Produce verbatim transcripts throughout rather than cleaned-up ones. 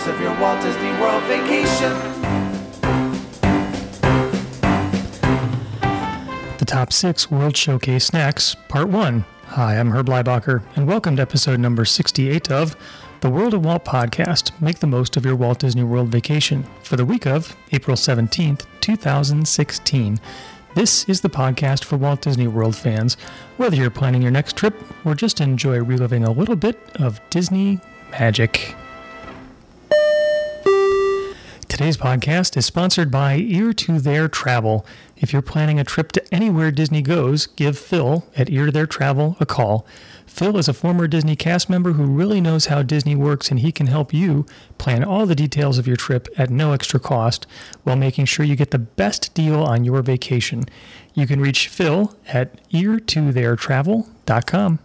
most of your Walt Disney World vacation. The Top six World Showcase Snacks, Part one. Hi, I'm Herb Leibacher, and welcome to episode number sixty-eight of the World of Walt podcast. Make the most of your Walt Disney World vacation for the week of April seventeenth, twenty sixteen. This is the podcast for Walt Disney World fans, whether you're planning your next trip or just enjoy reliving a little bit of Disney magic. Today's podcast is sponsored by Ear to Their Travel. If you're planning a trip to anywhere Disney goes, give Phil at Ear to Their Travel a call. Phil is a former Disney cast member who really knows how Disney works, and he can help you plan all the details of your trip at no extra cost while making sure you get the best deal on your vacation. You can reach Phil at ear to their travel dot com.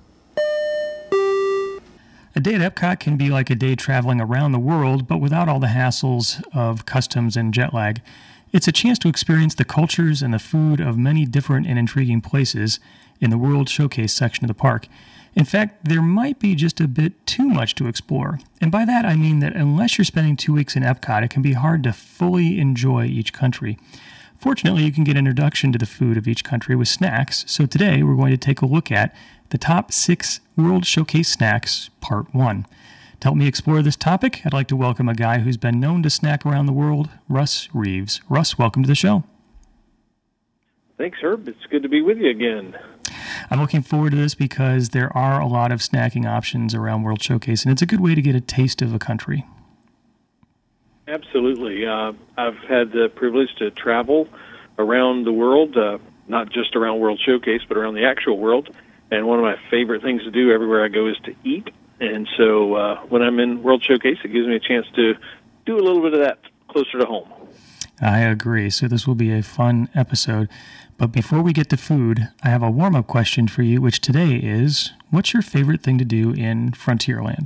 A day at Epcot can be like a day traveling around the world, but without all the hassles of customs and jet lag. It's a chance to experience the cultures and the food of many different and intriguing places in the World Showcase section of the park. In fact, there might be just a bit too much to explore. And by that, I mean that unless you're spending two weeks in Epcot, it can be hard to fully enjoy each country. Fortunately, you can get an introduction to the food of each country with snacks. So today, we're going to take a look at the top six World Showcase Snacks, Part one. To help me explore this topic, I'd like to welcome a guy who's been known to snack around the world, Russ Reeves. Russ, welcome to the show. Thanks, Herb. It's good to be with you again. I'm looking forward to this because there are a lot of snacking options around World Showcase, and it's a good way to get a taste of a country. Absolutely. Uh, I've had the privilege to travel around the world, uh, not just around World Showcase, but around the actual world. And one of my favorite things to do everywhere I go is to eat. And so uh, when I'm in World Showcase, it gives me a chance to do a little bit of that closer to home. I agree. So this will be a fun episode. But before we get to food, I have a warm-up question for you, which today is, what's your favorite thing to do in Frontierland?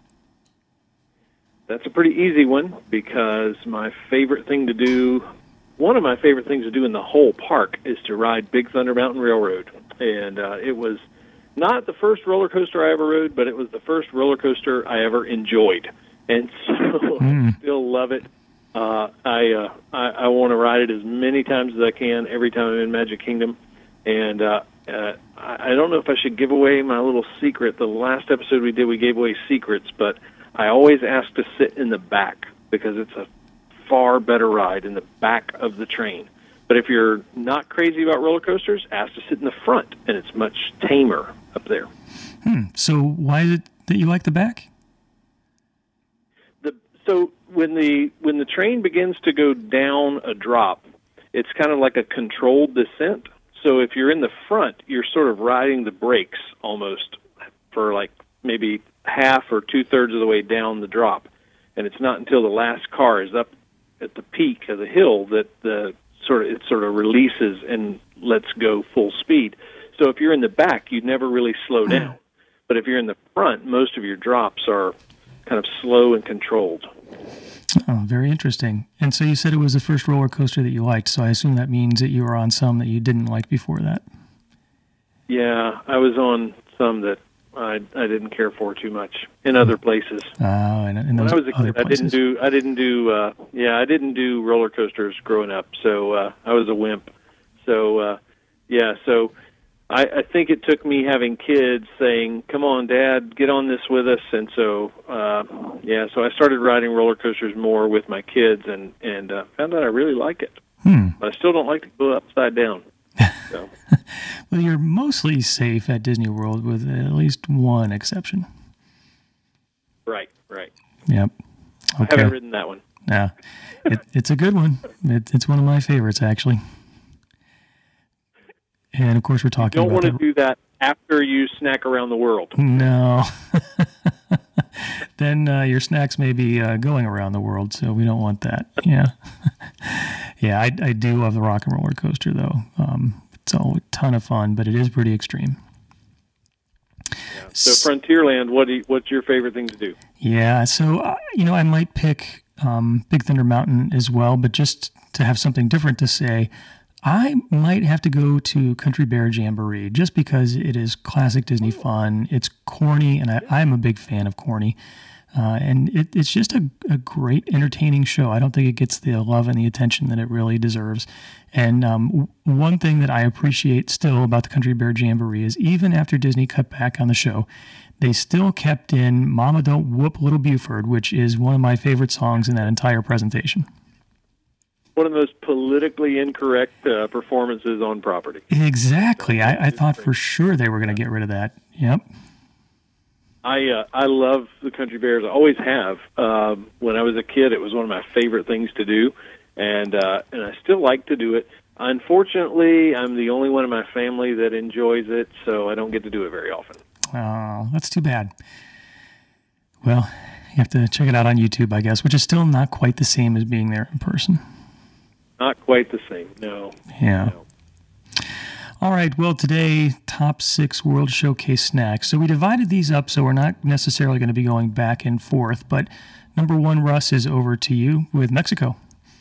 That's a pretty easy one because my favorite thing to do, one of my favorite things to do in the whole park is to ride Big Thunder Mountain Railroad. And uh, it was not the first roller coaster I ever rode, but it was the first roller coaster I ever enjoyed. And so mm. I still love it. Uh, I, uh, I I want to ride it as many times as I can every time I'm in Magic Kingdom. And uh, uh, I don't know if I should give away my little secret. The last episode we did, we gave away secrets, but I always ask to sit in the back because it's a far better ride in the back of the train. But if you're not crazy about roller coasters, ask to sit in the front, and it's much tamer up there. Hmm. So why is it that you like the back? The so when the when the train begins to go down a drop, it's kind of like a controlled descent. So if you're in the front, you're sort of riding the brakes almost for like maybe half or two-thirds of the way down the drop. And it's not until the last car is up at the peak of the hill that the sort of it sort of releases and lets go full speed. So if you're in the back, you never really slow down. But if you're in the front, most of your drops are kind of slow and controlled. Oh, very interesting. And so you said it was the first roller coaster that you liked, so I assume that means that you were on some that you didn't like before that. Yeah, I was on some that I I didn't care for too much in other places. Oh, and in those when I was a other kid, I places. didn't do I didn't do uh, yeah I didn't do roller coasters growing up. So uh, I was a wimp. So uh, yeah, so I, I think it took me having kids saying, "Come on, Dad, get on this with us." And so uh, yeah, so I started riding roller coasters more with my kids, and and uh, found out I really like it. Hmm. But I still don't like to go upside down. So. Well, you're mostly safe at Disney World with at least one exception. Right, right. Yep. Okay. I haven't ridden that one. Yeah, it, it's a good one. It, it's one of my favorites, actually. And, of course, we're talking you don't about... want to do that after you snack around the world. No. Then uh, your snacks may be uh, going around the world, so we don't want that. Yeah. Yeah, I, I do love the Rock and Roller Coaster, though. Um, it's all a ton of fun, but it is pretty extreme. Yeah. So Frontierland, what do you, what's your favorite thing to do? Yeah, so, uh, you know, I might pick um, Big Thunder Mountain as well, but just to have something different to say, I might have to go to Country Bear Jamboree just because it is classic Disney fun. It's corny, and I, I'm a big fan of corny. Uh, and it, it's just a, a great, entertaining show. I don't think it gets the love and the attention that it really deserves. And um, one thing that I appreciate still about the Country Bear Jamboree is even after Disney cut back on the show, they still kept in Mama Don't Whoop Little Buford, which is one of my favorite songs in that entire presentation. One of the most politically incorrect uh, performances on property. Exactly. I, I thought for sure they were going to get rid of that. Yep. I uh, I love the Country Bears. I always have. Um, when I was a kid, it was one of my favorite things to do, and uh, and I still like to do it. Unfortunately, I'm the only one in my family that enjoys it, so I don't get to do it very often. Oh, that's too bad. Well, you have to check it out on YouTube, I guess, which is still not quite the same as being there in person. Not quite the same, no. Yeah. No. All right, well, today, top six World Showcase snacks. So we divided these up, so we're not necessarily going to be going back and forth. But number one, Russ, is over to you with Mexico.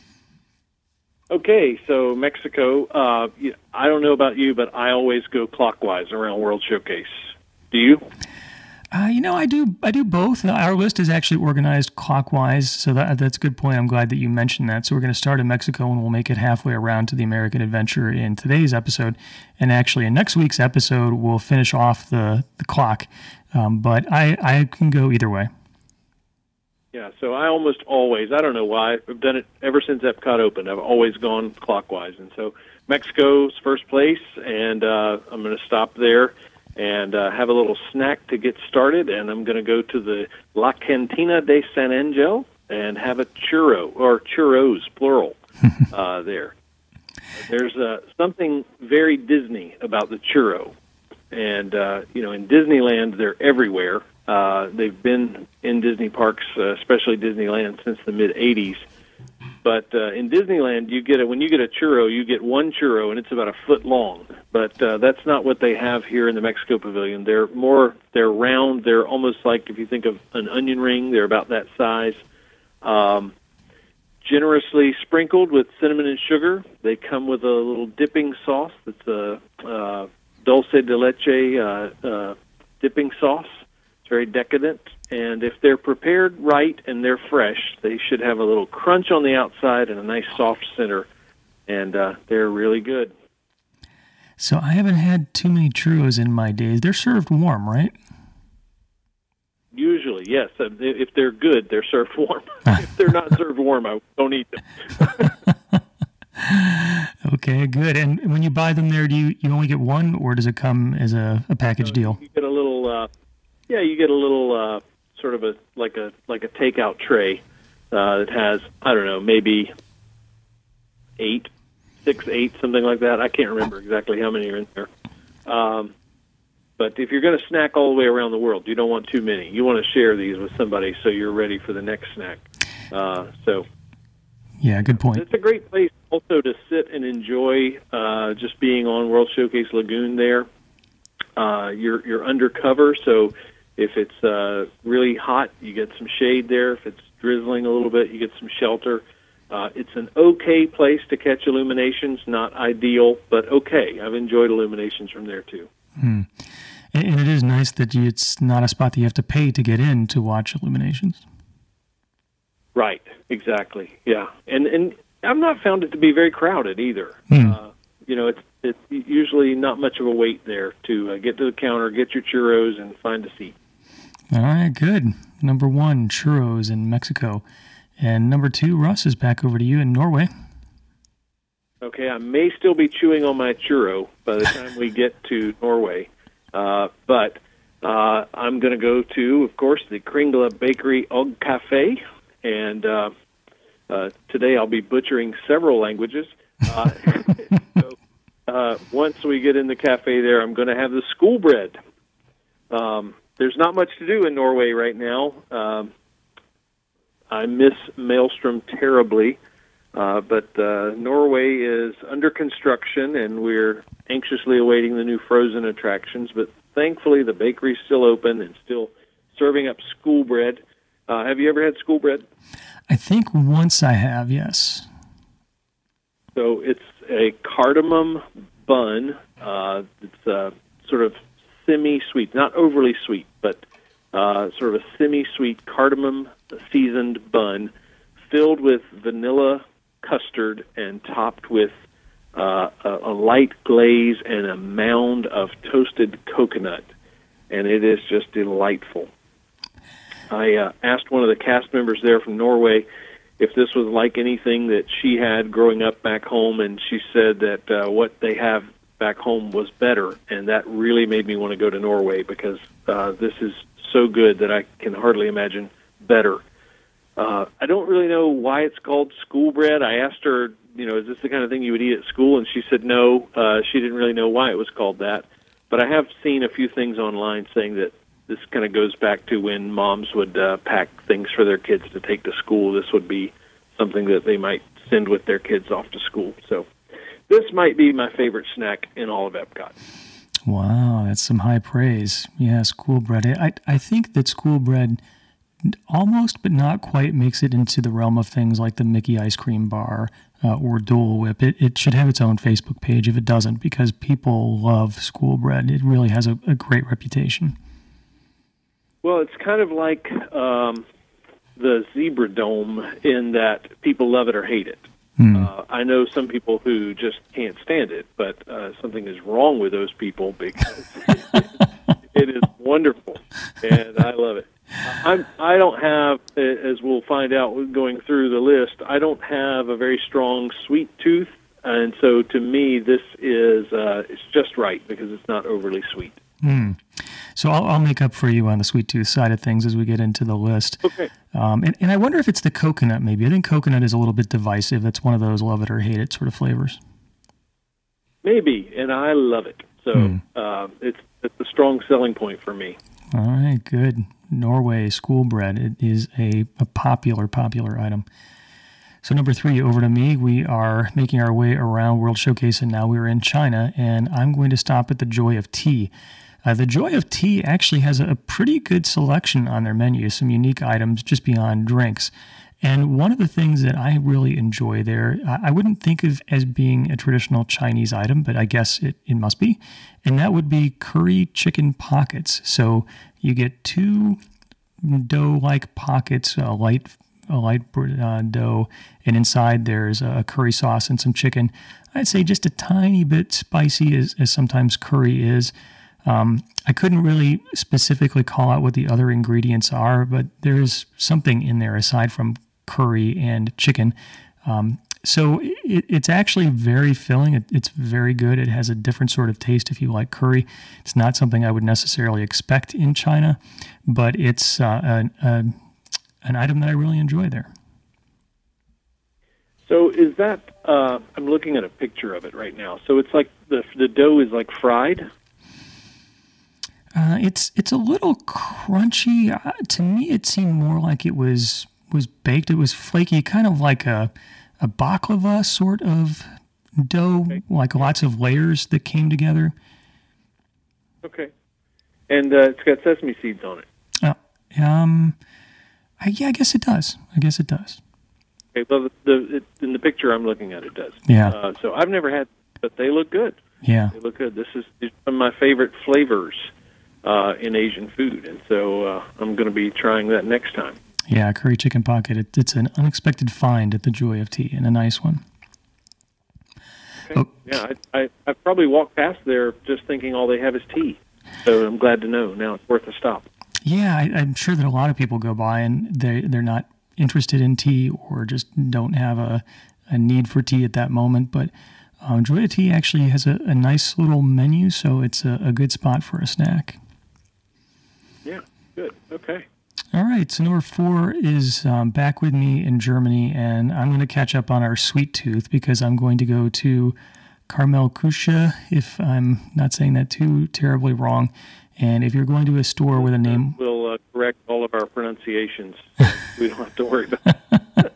Okay, so Mexico, uh, I don't know about you, but I always go clockwise around World Showcase. Do you? Uh, you know, I do I do both. Our list is actually organized clockwise, so that, that's a good point. I'm glad that you mentioned that. So we're going to start in Mexico, and we'll make it halfway around to the American Adventure in today's episode. And actually, in next week's episode, we'll finish off the, the clock. Um, but I, I can go either way. Yeah, so I almost always, I don't know why, I've done it ever since Epcot opened. I've always gone clockwise. And so Mexico's first place, and uh, I'm going to stop there and uh, have a little snack to get started, and I'm going to go to the La Cantina de San Angel and have a churro, or churros, plural, uh, there. There's uh, something very Disney about the churro, and, uh, you know, in Disneyland, they're everywhere. Uh, they've been in Disney parks, uh, especially Disneyland, since the mid-eighties. But uh, in Disneyland, you get a, when you get a churro, you get one churro, and it's about a foot long. But uh, that's not what they have here in the Mexico Pavilion. They're more, they're round. They're almost like, if you think of an onion ring, they're about that size. Um, generously sprinkled with cinnamon and sugar. They come with a little dipping sauce that's a uh, dulce de leche uh, uh, dipping sauce. It's very decadent. And if they're prepared right and they're fresh, they should have a little crunch on the outside and a nice soft center, and uh, they're really good. So I haven't had too many churros in my days. They're served warm, right? Usually, yes. If they're good, they're served warm. If they're not served warm, I don't eat them. Okay, good. And when you buy them there, do you, you only get one, or does it come as a, a package so deal? You get a little, uh, yeah, you get a little... Uh, sort of a like a like a takeout tray uh, that has, I don't know, maybe eight, six, eight, something like that. I can't remember exactly how many are in there. Um, but if you're going to snack all the way around the world, you don't want too many. You want to share these with somebody so you're ready for the next snack. Uh, so, yeah, good point. It's a great place also to sit and enjoy uh, just being on World Showcase Lagoon there. Uh, you're you're undercover, so if it's uh, really hot, you get some shade there. If it's drizzling a little bit, you get some shelter. Uh, it's an okay place to catch illuminations, not ideal, but okay. I've enjoyed illuminations from there, too. Hmm. And, and it is nice that you, it's not a spot that you have to pay to get in to watch illuminations. Right, exactly, yeah. And and I've not found it to be very crowded either. Hmm. Uh, you know, it's, it's usually not much of a wait there to uh, get to the counter, get your churros, and find a seat. All right, good. Number one, churros in Mexico. And number two, Russ, is back over to you in Norway. Okay, I may still be chewing on my churro by the time we get to Norway. Uh, but uh, I'm going to go to, of course, the Kringla Bakery Og Cafe. And uh, uh, today I'll be butchering several languages. Uh, so uh, once we get in the cafe there, I'm going to have the school bread. Um There's not much to do in Norway right now. Um, I miss Maelstrom terribly, uh, but uh, Norway is under construction, and we're anxiously awaiting the new Frozen attractions. But thankfully, the bakery's still open and still serving up school bread. Uh, have you ever had school bread? I think once I have, yes. So it's a cardamom bun. Uh, it's uh, sort of semi-sweet, not overly sweet, but uh, sort of a semi-sweet cardamom seasoned bun filled with vanilla custard and topped with uh, a, a light glaze and a mound of toasted coconut. And it is just delightful. I uh, asked one of the cast members there from Norway if this was like anything that she had growing up back home, and she said that uh, what they have back home was better, and that really made me want to go to Norway because uh, this is so good that I can hardly imagine better. Uh, I don't really know why it's called school bread. I asked her, you know, is this the kind of thing you would eat at school? And she said no. Uh, she didn't really know why it was called that. But I have seen a few things online saying that this kind of goes back to when moms would uh, pack things for their kids to take to school. This would be something that they might send with their kids off to school. So this might be my favorite snack in all of Epcot. Wow, that's some high praise. Yeah, school bread. I, I think that school bread almost but not quite makes it into the realm of things like the Mickey ice cream bar uh, or Dole Whip. It, it should have its own Facebook page if it doesn't, because people love school bread. It really has a, a great reputation. Well, it's kind of like um, the Zebra Dome in that people love it or hate it. Mm. Uh, I know some people who just can't stand it, but uh, something is wrong with those people because it, it is wonderful, and I love it. I'm, I don't have, as we'll find out going through the list, I don't have a very strong sweet tooth, and so to me this is uh, it's just right because it's not overly sweet. Mm. So I'll, I'll make up for you on the sweet tooth side of things as we get into the list. Okay. Um, and, and I wonder if it's the coconut maybe. I think coconut is a little bit divisive. It's one of those love it or hate it sort of flavors. Maybe, and I love it. So mm. uh, it's, it's a strong selling point for me. All right, good. Norway school bread. It is a, a popular, popular item. So number three, over to me. We are making our way around World Showcase, and now we're in China, and I'm going to stop at the Joy of Tea. Uh, the Joy of Tea actually has a pretty good selection on their menu, some unique items just beyond drinks. And one of the things that I really enjoy there, I wouldn't think of as being a traditional Chinese item, but I guess it, it must be, and that would be curry chicken pockets. So you get two dough-like pockets, a light, a light uh, dough, and inside there's a curry sauce and some chicken. I'd say just a tiny bit spicy, as, as sometimes curry is. Um, I couldn't really specifically call out what the other ingredients are, but there's something in there aside from curry and chicken. Um, so it, it's actually very filling. It, it's very good. It has a different sort of taste if you like curry. It's not something I would necessarily expect in China, but it's uh, an, uh, an item that I really enjoy there. So is that, uh, I'm looking at a picture of it right now. So it's like the the dough is like fried? Uh, it's it's a little crunchy. Uh, to me, it seemed more like it was was baked. It was flaky, kind of like a a baklava sort of dough, okay. Like lots of layers that came together. Okay, and uh, it's got sesame seeds on it. Uh, um, I, yeah, I guess it does. I guess it does. Okay, well, the, the it, in the picture I'm looking at, it does. Yeah. Uh, so I've never had, but they look good. Yeah, they look good. This is one of my favorite flavors Uh, in Asian food, and so uh, I'm going to be trying that next time. Yeah, curry chicken pocket. It, it's an unexpected find at the Joy of Tea, and a nice one. Okay. Oh. Yeah, I, I I probably walked past there just thinking all they have is tea. So I'm glad to know now it's worth a stop. Yeah, I, I'm sure that a lot of people go by and they they're not interested in tea or just don't have a, a need for tea at that moment, but. Um, Joy of Tea actually has a, a nice little menu, so it's a, a good spot for a snack. Yeah, good. Okay. All right, so number four is um, back with me in Germany, and I'm going to catch up on our sweet tooth because I'm going to go to Karmelkusche, if I'm not saying that too terribly wrong. And if you're going to a store with a name... We'll uh, correct all of our pronunciations. So we don't have to worry about it.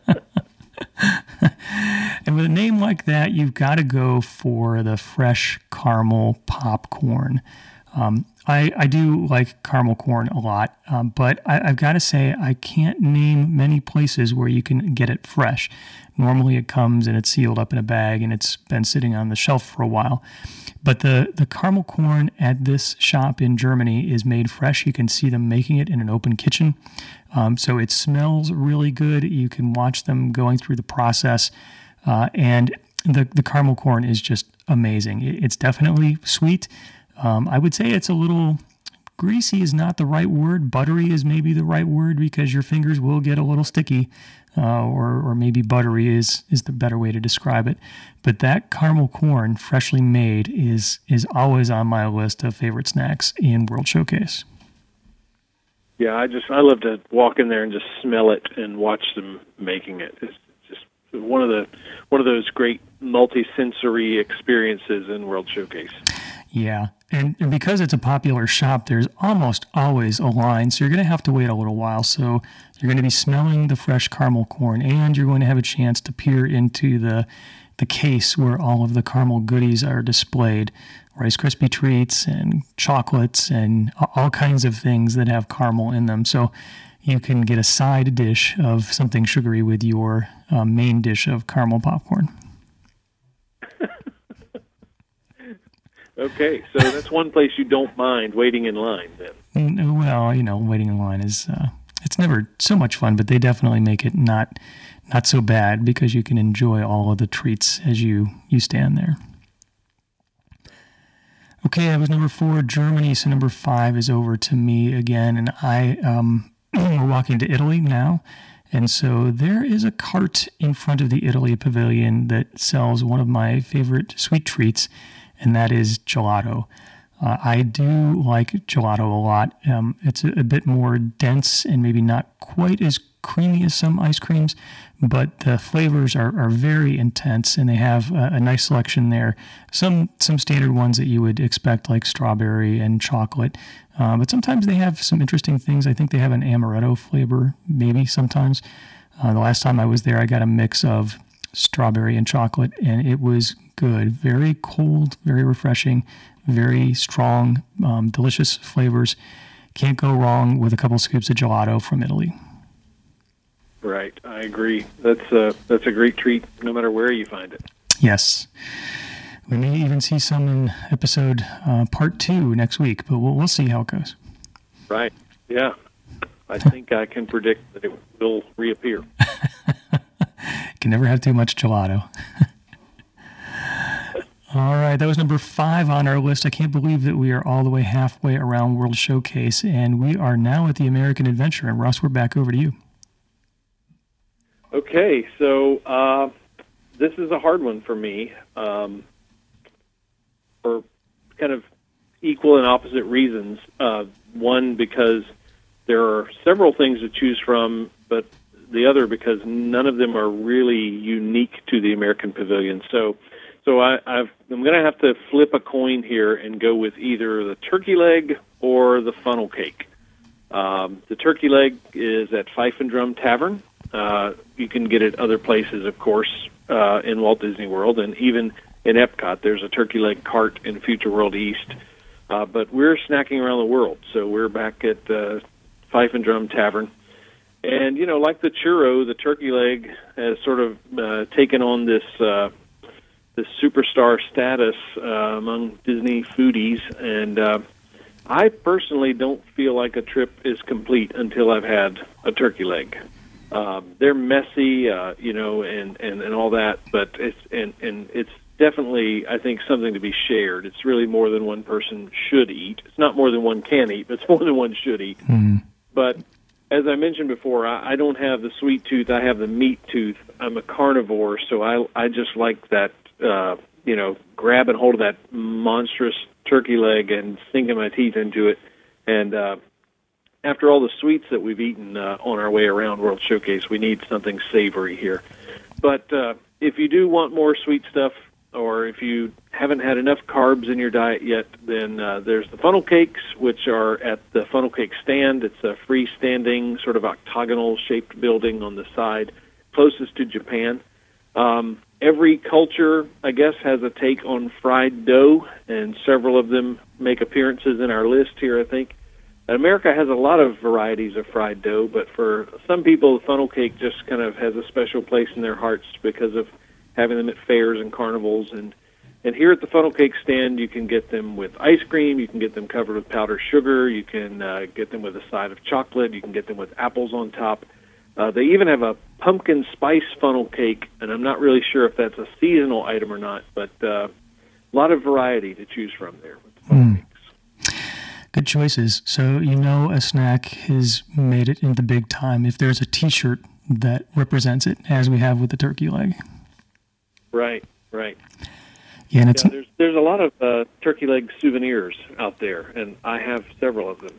And with a name like that, you've got to go for the fresh caramel popcorn. Um, I, I do like caramel corn a lot, um, but I, I've got to say I can't name many places where you can get it fresh. Normally it comes and it's sealed up in a bag and it's been sitting on the shelf for a while. But the, the caramel corn at this shop in Germany is made fresh. You can see them making it in an open kitchen. Um, so it smells really good. You can watch them going through the process. Uh, and the, the caramel corn is just amazing. It, it's definitely sweet. Um, I would say it's a little greasy is not the right word. Buttery is maybe the right word because your fingers will get a little sticky, uh, or or maybe buttery is is the better way to describe it. But that caramel corn, freshly made, is is always on my list of favorite snacks in World Showcase. Yeah, I just I love to walk in there and just smell it and watch them making it. It's just one of the one of those great multi-sensory experiences in World Showcase. Yeah, and, and because it's a popular shop, there's almost always a line, so you're going to have to wait a little while. So you're going to be smelling the fresh caramel corn, and you're going to have a chance to peer into the the case where all of the caramel goodies are displayed. Rice Krispie treats and chocolates and all kinds of things that have caramel in them. So you can get a side dish of something sugary with your uh, main dish of caramel popcorn. Okay, so that's one place you don't mind waiting in line then. Well, you know, waiting in line is, uh, it's never so much fun, but they definitely make it not not so bad because you can enjoy all of the treats as you, you stand there. Okay, that was number four, Germany. So number five is over to me again, and I, um, we're walking to Italy now. And so there is a cart in front of the Italy Pavilion that sells one of my favorite sweet treats, and that is gelato. Uh, I do like gelato a lot. Um, it's a, a bit more dense and maybe not quite as creamy as some ice creams, but the flavors are, are very intense, and they have a, a nice selection there. Some some standard ones that you would expect, like strawberry and chocolate, uh, but sometimes they have some interesting things. I think they have an amaretto flavor, maybe sometimes. Uh, the last time I was there, I got a mix of strawberry and chocolate, and it was good. Very cold, very refreshing, very strong, um, delicious flavors. Can't go wrong with a couple scoops of gelato from Italy. Right, I agree. That's a, that's a great treat no matter where you find it. Yes. We may even see some in episode uh, part two next week, but we'll, we'll see how it goes. Right, yeah. I think I can predict that it will reappear. Can never have too much gelato. All right, that was number five on our list. I can't believe that we are all the way halfway around World Showcase, and we are now at the American Adventure. And Ross, we're back over to you. Okay, so uh, this is a hard one for me um, for kind of equal and opposite reasons. Uh, one, because there are several things to choose from, but the other because none of them are really unique to the American Pavilion. So so I, I've, I'm going to have to flip a coin here and go with either the turkey leg or the funnel cake. Um, the turkey leg is at Fife and Drum Tavern. Uh, you can get it other places, of course, uh, in Walt Disney World, and even in Epcot. There's a turkey leg cart in Future World East. Uh, but we're snacking around the world, so we're back at uh, Fife and Drum Tavern. And, you know, like the churro, the turkey leg has sort of uh, taken on this uh, this superstar status uh, among Disney foodies. And uh, I personally don't feel like a trip is complete until I've had a turkey leg. Um, they're messy, uh, you know, and, and, and all that, but it's and, and it's definitely, I think, something to be shared. It's really more than one person should eat. It's not more than one can eat, but it's more than one should eat. Mm. But as I mentioned before, I, I don't have the sweet tooth. I have the meat tooth. I'm a carnivore, so I, I just like that, uh, you know, grabbing hold of that monstrous turkey leg and sinking my teeth into it. And uh, after all the sweets that we've eaten uh, on our way around World Showcase, we need something savory here. But uh, if you do want more sweet stuff, or if you haven't had enough carbs in your diet yet, then uh, there's the funnel cakes, which are at the Funnel Cake Stand. It's a freestanding, sort of octagonal-shaped building on the side, closest to Japan. Um, every culture, I guess, has a take on fried dough, and several of them make appearances in our list here, I think. America has a lot of varieties of fried dough, but for some people, the funnel cake just kind of has a special place in their hearts because of having them at fairs and carnivals. And, and here at the funnel cake stand, you can get them with ice cream, you can get them covered with powdered sugar, you can uh, get them with a side of chocolate, you can get them with apples on top. Uh, they even have a pumpkin spice funnel cake, and I'm not really sure if that's a seasonal item or not, but uh, a lot of variety to choose from there with the funnel Mm. cakes. Good choices. So you know a snack has made it into big time if there's a T-shirt that represents it, as we have with the turkey leg. Right, right. Yeah, and it's Yeah, there's there's a lot of uh, turkey leg souvenirs out there, and I have several of them.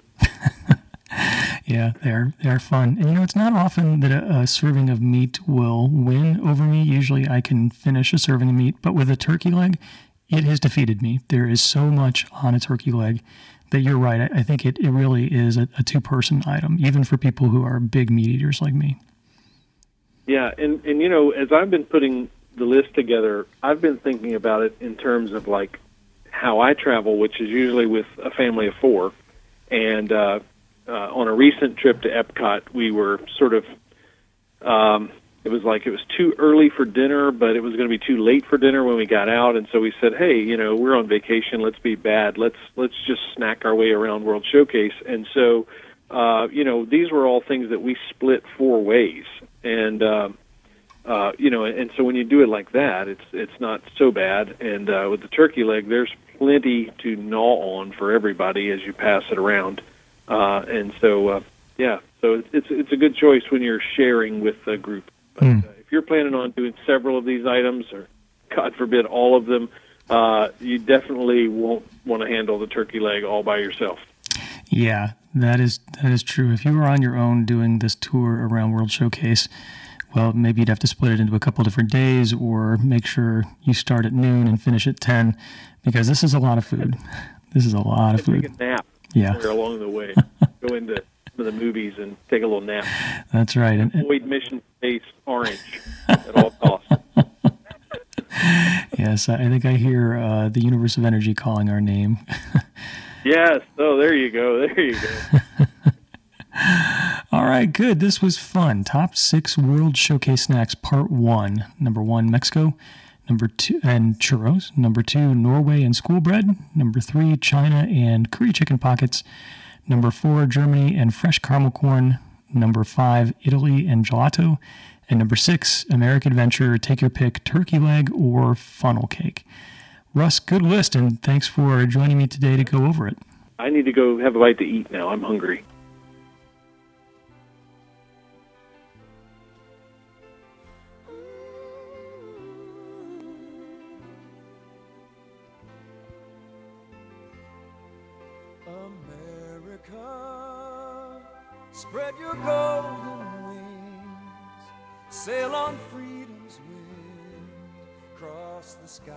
yeah, they're they're fun. And you know, it's not often that a, a serving of meat will win over me. Usually, I can finish a serving of meat, but with a turkey leg, it has defeated me. There is so much on a turkey leg that you're right. I, I think it, it really is a, a two-person item, even for people who are big meat eaters like me. Yeah, and, and you know, as I've been putting the list together, I've been thinking about it in terms of like how I travel, which is usually with a family of four. And uh, uh, on a recent trip to Epcot, we were sort of, um, it was like it was too early for dinner, but it was going to be too late for dinner when we got out. And so we said, hey, you know, we're on vacation. Let's be bad. Let's let's just snack our way around World Showcase. And so, uh, you know, these were all things that we split four ways. And, uh, uh, you know, and so when you do it like that, it's it's not so bad. And uh, with the turkey leg, there's plenty to gnaw on for everybody as you pass it around. Uh, and so, uh, yeah, so it's, it's it's a good choice when you're sharing with a group. But Mm. uh, if you're planning on doing several of these items, or God forbid, all of them, uh, you definitely won't want to handle the turkey leg all by yourself. Yeah, that is that is true. If you were on your own doing this tour around World Showcase, well, maybe you'd have to split it into a couple different days, or make sure you start at noon and finish at ten, because this is a lot of food. This is a lot of food. Take a nap Yeah. somewhere along the way. Go into some of the movies and take a little nap. That's right. And, and- Avoid Mission Space Orange at all costs. yes, I think I hear uh, the Universe of Energy calling our name. Yes. Oh, there you go. There you go. All right, good. This was fun. Top six World Showcase snacks, part one. Number one, Mexico. Number two, and churros. Number two, Norway and school bread. Number three, China and curry chicken pockets. Number four, Germany and fresh caramel corn. Number five, Italy and gelato. And number six, American Adventure, take your pick, turkey leg or funnel cake. Russ, good list, and thanks for joining me today to go over it. I need to go have a bite to eat now. I'm hungry. America, spread your golden wings, sail on freedom's wind, cross the sky.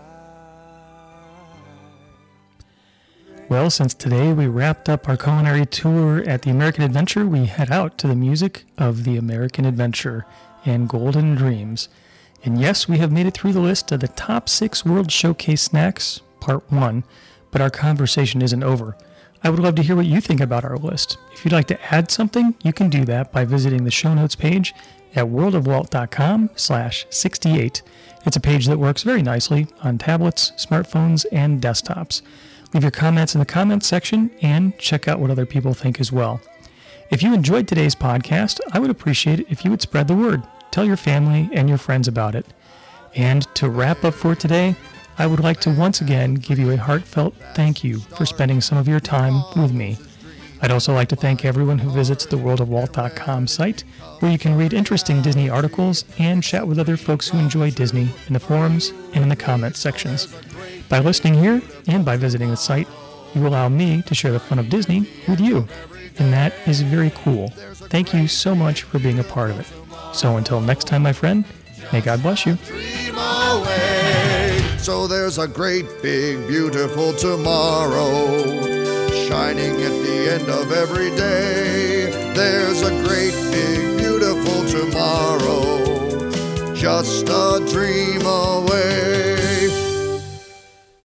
Well, since today we wrapped up our culinary tour at the American Adventure, we head out to the music of the American Adventure and Golden Dreams. And yes, we have made it through the list of the top six World Showcase snacks, part one, but our conversation isn't over. I would love to hear what you think about our list. If you'd like to add something, you can do that by visiting the show notes page at worldofwalt.com slash 68. It's a page that works very nicely on tablets, smartphones, and desktops. Leave your comments in the comments section and check out what other people think as well. If you enjoyed today's podcast, I would appreciate it if you would spread the word. Tell your family and your friends about it. And to wrap up for today, I would like to once again give you a heartfelt thank you for spending some of your time with me. I'd also like to thank everyone who visits the world of walt dot com site, where you can read interesting Disney articles and chat with other folks who enjoy Disney in the forums and in the comments sections. By listening here and by visiting the site, you allow me to share the fun of Disney with you, and that is very cool. Thank you so much for being a part of it. So until next time, my friend, may God bless you. Dream away. So there's a great, big, beautiful tomorrow shining at the end of every day. There's a great, big, beautiful tomorrow, just a dream away.